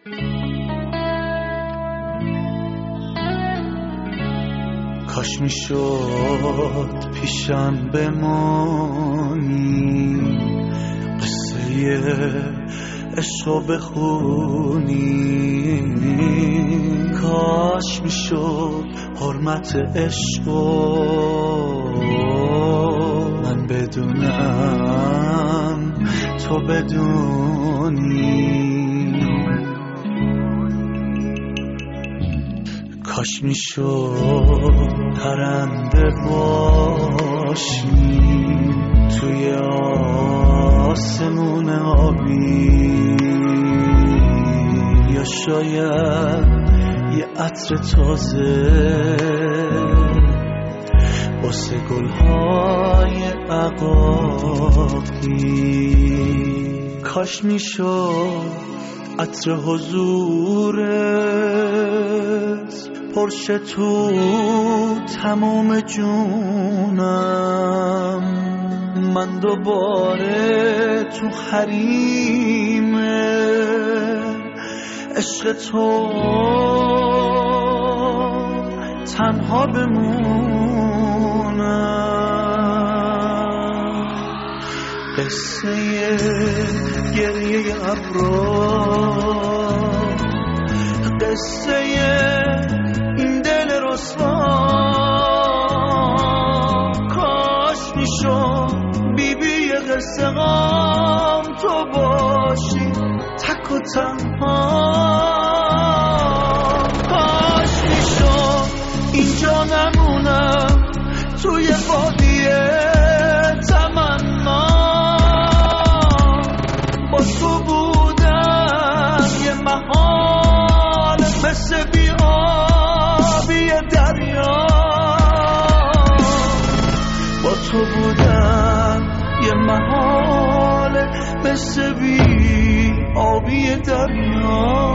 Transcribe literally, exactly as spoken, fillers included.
کاش میشد پیشم بمانی، قصه عشقو بخونی. کاش میشد حرمت عشقو من بدونم تو بدونی. کاش میشد پرنده باشی توی آسمون آبی، یا شاید یه عطر تازه واسه گلهای عقاقی. کاش میشد عطر حضورت پرشه تو تموم جونم، من دوباره تو حریم عشق تو تنها بمونم. قصه گریه ابرار، قصه این دل رسوا. کاش میشد بی بی قصه غم تو باشی تک و تنها. کاش میشد اینجا نمونم توی وادیه تمنا، با تو بودم یه محال مثل بی آبی دریا. با تو بودم یه محال مثل بی آبی دریا.